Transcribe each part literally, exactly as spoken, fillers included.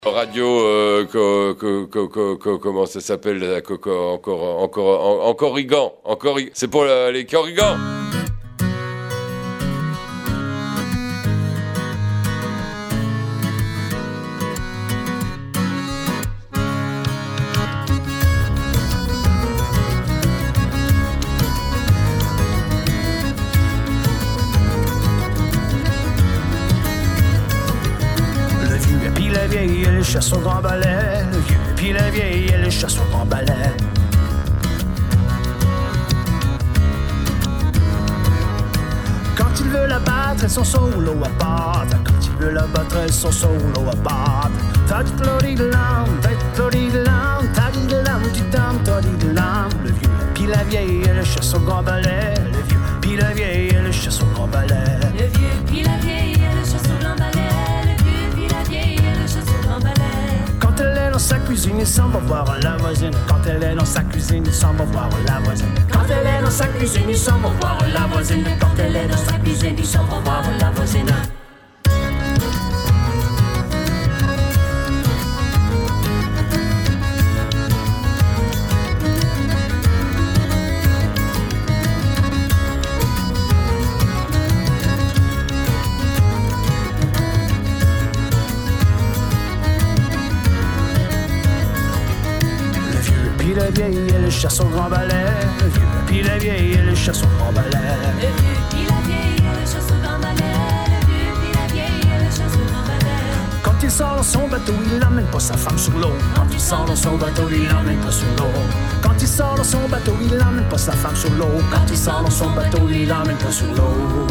Radio, euh, co, co, co, co, co, comment ça s'appelle là, co, co, encore, encore, en, encore Corrigan, encore, c'est pour la, les Corrigans. Elle chasse au grand balai, le vieux puis la vieille, elle chasse au grand balai. Quand il veut la battre, elles sont solo à battre. Quand il veut la battre, elles sont solo à battre. Ta-di-di-lam, ta-di-di-lam, ta-di-di-lam, ti-dam, ta-di-di-lam. Le vieux puis la vieille, elle chasse au grand balai. Le vieux puis la vieille, elle chasse au grand balai. Le vieux puis la vieille, elle chasse au grand balai. Quand elle est dans sa cuisine, il s'en va voir la voisine. Quand elle est dans sa cuisine, il s'en va voir la voisine. Quand elle est dans sa cuisine, il s'en va voir la voisine. Quand elle est dans sa cuisine, il s'en va voir la voisine. Puis la vieille, elle chasse au grand balai. Le vieux, puis la vieille, elle chasse au grand balai. Le vieux, puis la vieille, elle chasse au grand balai. Le vieux, puis la vieille, elle chasse au grand balai. Quand il sort dans son bateau, il n'emmène pas sa femme sur l'eau. Quand il sort dans son bateau, il n'emmène pas sur l'eau. Quand il sort dans son bateau, il n'emmène pas sa femme sur l'eau. Quand il sort dans son bateau, il n'emmène pas sur l'eau.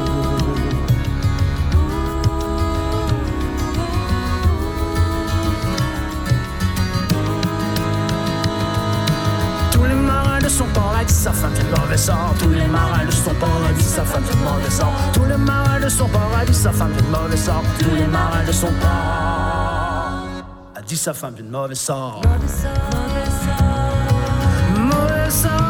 Son paradis, sa femme du mauvais sort. Tous les marins de son paradis, sa femme du mauvais sort. Tous les marins de son paradis, sa femme du mauvais sort. Tous les marins de son paradis, sa femme du mauvais sort. Mauvais sort, mauvais sort, mauvais sort.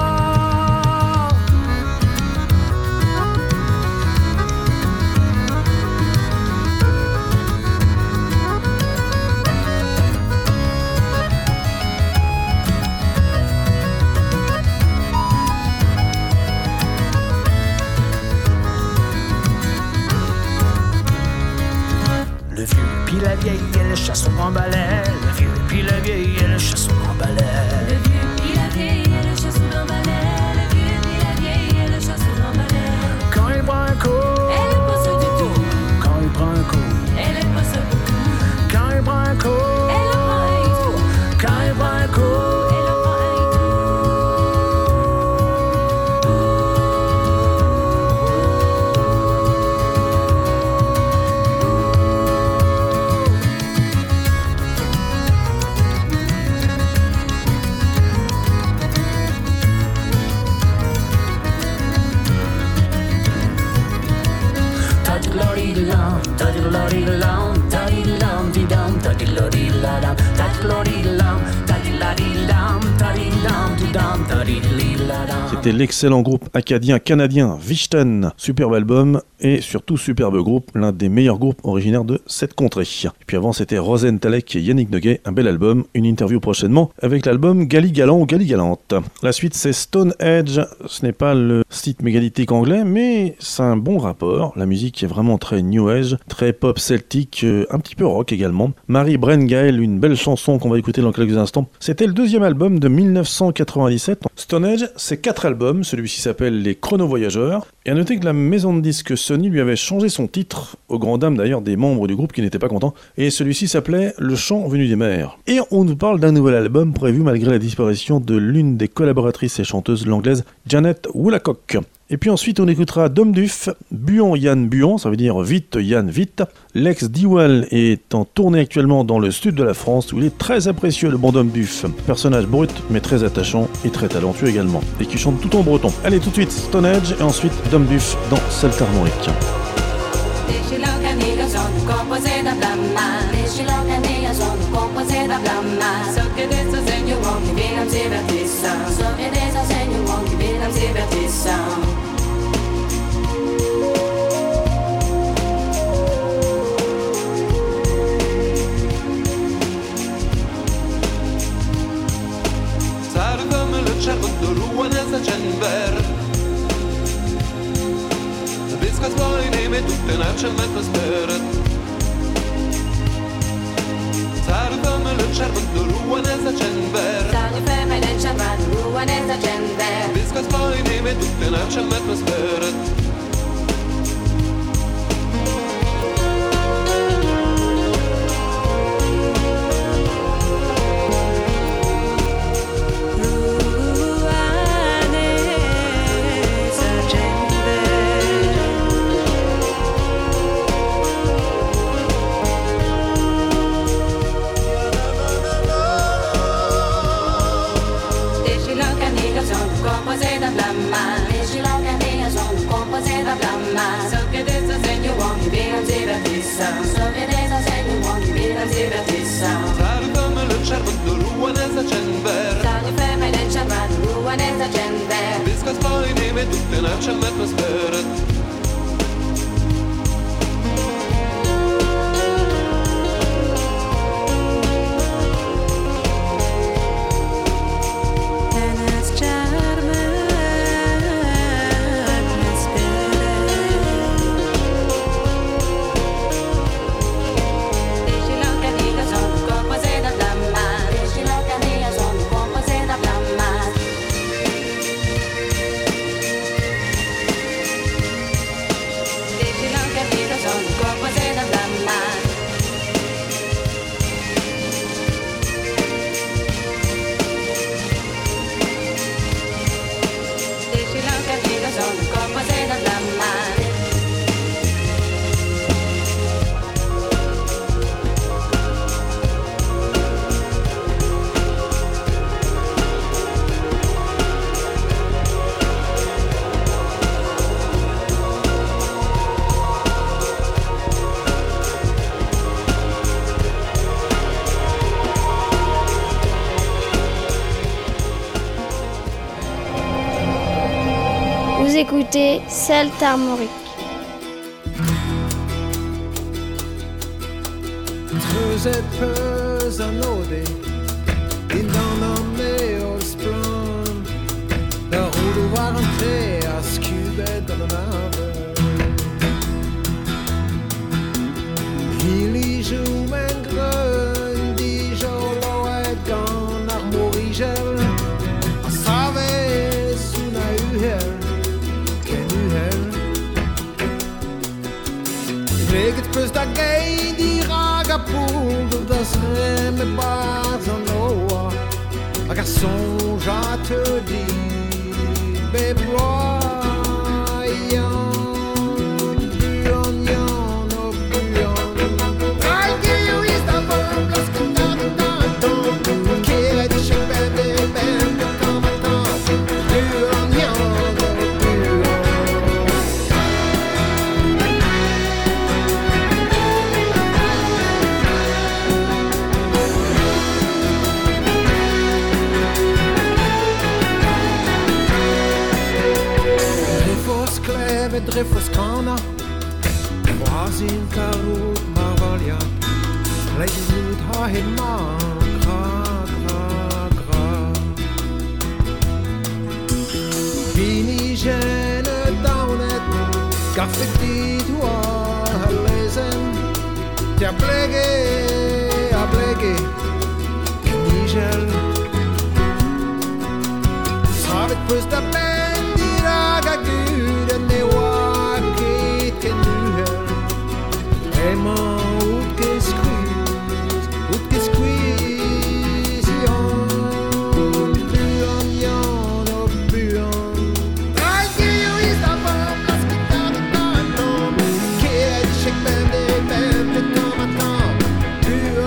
Le vieux puis la vieille, elle chasse au grand balai. Le vieux puis la vieille, elle chasse au grand balai. Le vieux puis la vieille, elle chasse au grand balai. Le vieux puis la vieille, elle chasse au grand balai. Quand il prend un coup, elle est pas ça du tout. Quand il prend un coup, elle est pas ça beaucoup. Quand il prend un coup, elle le prend un tout. Quand il prend un coup, elle le prend un C'était l'excellent groupe acadien-canadien Wichten, superbe album et surtout superbe groupe, l'un des meilleurs groupes originaires de cette contrée. Et puis avant c'était Rosentalek et Yannick Noguet, un bel album, une interview prochainement avec l'album Gali Galant ou Gali Galante. La suite c'est Stone Edge, ce n'est pas le site mégalithique anglais mais c'est un bon rapport, la musique est vraiment très new age, très pop celtique, un petit peu rock également. Marie Brengael, une belle chanson qu'on va écouter dans quelques instants. C'était le deuxième album de dix-neuf cent quatre-vingt-dix-sept. Stone Edge, c'est quatre albums, celui-ci s'appelle Les Chronovoyageurs. Et à noter que la maison de disques Sony lui avait changé son titre, aux grandes dames d'ailleurs des membres du groupe qui n'étaient pas contents, et celui-ci s'appelait Le Chant venu des mers. Et on nous parle d'un nouvel album prévu malgré la disparition de l'une des collaboratrices et chanteuses, l'anglaise Janet Woolacock. Et puis ensuite on écoutera Dom Duff, Buon Yann Buon, ça veut dire vite Yann vite. Lex Diwall est en tournée actuellement dans le sud de la France où il est très apprécié le bon Dom Duff. Personnage brut mais très attachant et très talentueux également. Et qui chante tout en breton. Allez tout de suite Stone Edge et ensuite Dom Duff dans Salta Armorique. ez a csendber. Viskas vojnime tutte načelmet na speret. Țară fămă lănșarmă ruan ez a csendber. Țară fămă lănșarmă ruan ez a csendber. Viskas vojnime tutte načelmet na speret. Écoutez Celt Armorique. Trøset pøser nådig innan meårsplan. Der Odo var Andreas kubet av nerve. Hilige men grønn, de jolo et gan armorigel. Og saves una uheld. Veget pus da gei di raga poule das reme bars en loa. Un garçon, je te dis, béblois. Drifos kana, Brasil karut marvalia, Leislut ha hema, gra gra gra. Vini gene daunet, gaffet dit wa lezen, Tia blege, a blege, Nigel. Savet pus da bendira gaguden ne wa. Emma ut que squeeze, ut que squeeze, yon, buon, yon, oh buon. Ai che io sta per ascoltare tanto, che è di shake band e band e toma toma, buon,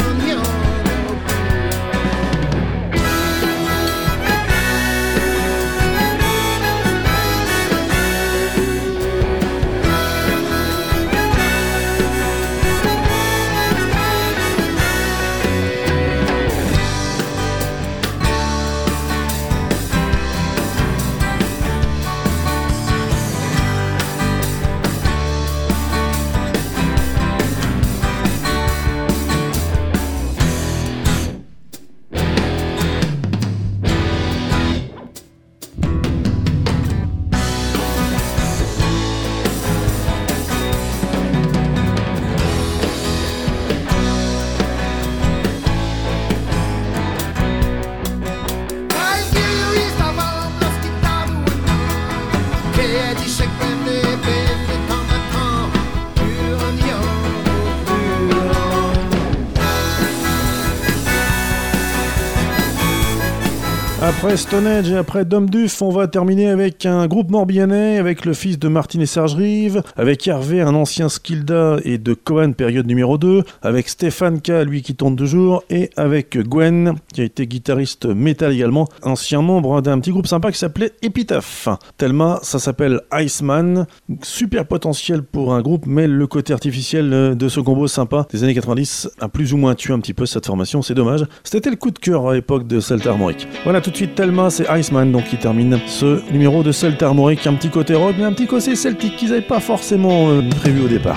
Après Stone Age et après Dom Duff, on va terminer avec un groupe morbihanais, avec le fils de Martin et Serge Rive, avec Hervé, un ancien Skilda et de Cohen période numéro deux, avec Stéphane K, lui qui tourne toujours, et avec Gwen, qui a été guitariste métal également, ancien membre d'un petit groupe sympa qui s'appelait Epitaph. Thelma, ça s'appelle Iceman, super potentiel pour un groupe, mais le côté artificiel de ce combo sympa des années quatre-vingt-dix a plus ou moins tué un petit peu cette formation, c'est dommage. C'était le coup de cœur à l'époque de Celtic Harmonic. Voilà, tout de suite Thelma, c'est Iceman donc qui termine ce numéro de Celtic Harmonic, un petit côté rock mais un petit côté celtique qu'ils n'avaient pas forcément euh, prévu au départ.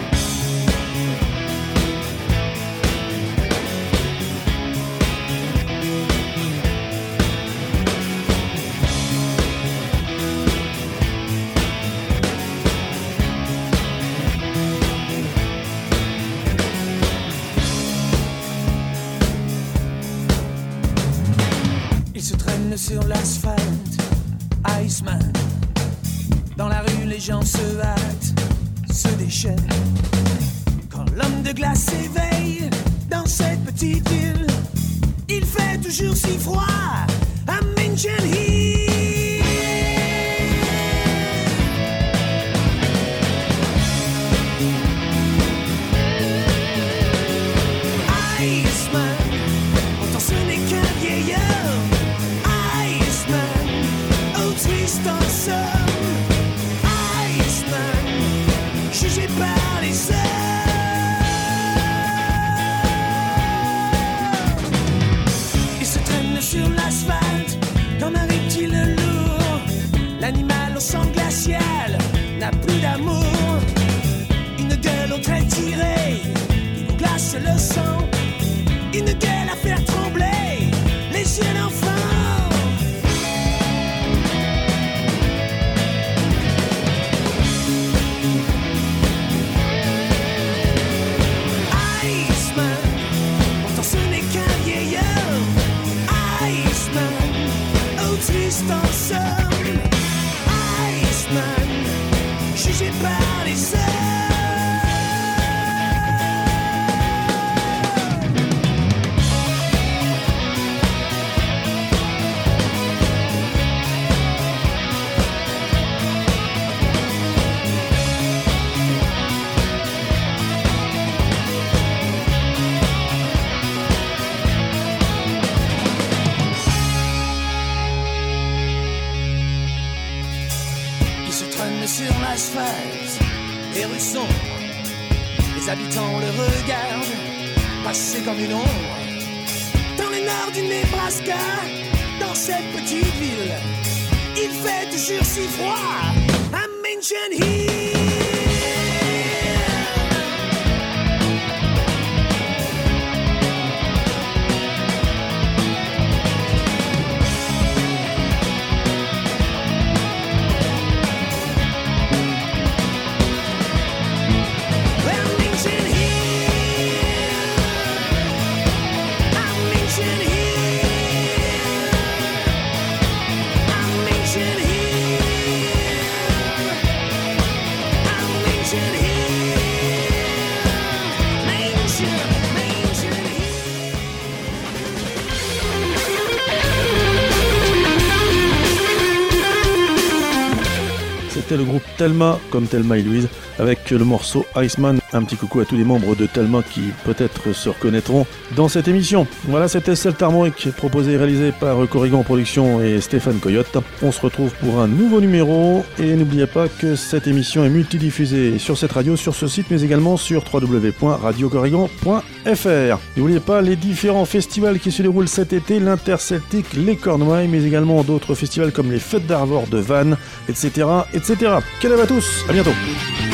Sur l'asphalte, Iceman. Dans la rue, les gens se hâtent, se déchaînent. Quand l'homme de glace s'éveille dans cette petite ville, il fait toujours si froid à Minchin Hill. Iceman, pourtant ce n'est qu'un vieillard. Triste en somme, Iceman, jugé par les hommes. Il se traîne sur l'asphalte comme un reptile lourd. L'animal au sang glacial n'a plus d'amour. Une gueule au trait tiré qui vous glace le sang. Une gueule à faire trembler les yeux d'enfant. Triste en somme, Iceman, jugé par les hommes. Sur l'asphalte, les rues sombres, les habitants le regardent passer comme une ombre. Dans le nord du Nebraska, dans cette petite ville, il fait toujours si froid à Minchin Hill. C'était le groupe Thelma, comme Thelma et Louise, avec le morceau Iceman. Un petit coucou à tous les membres de Thelma qui peut-être se reconnaîtront dans cette émission. Voilà, c'était Celtic Harmonic, proposé et réalisé par Corrigan Productions et Stéphane Coyote. On se retrouve pour un nouveau numéro et n'oubliez pas que cette émission est multidiffusée sur cette radio, sur ce site, mais également sur w w w point radio corrigan point f r. N'oubliez pas les différents festivals qui se déroulent cet été, l'Interceltique, les Cornouailles, mais également d'autres festivals comme les Fêtes d'Arvor de Vannes, et cetera, et cetera. Quelle à tous, à bientôt.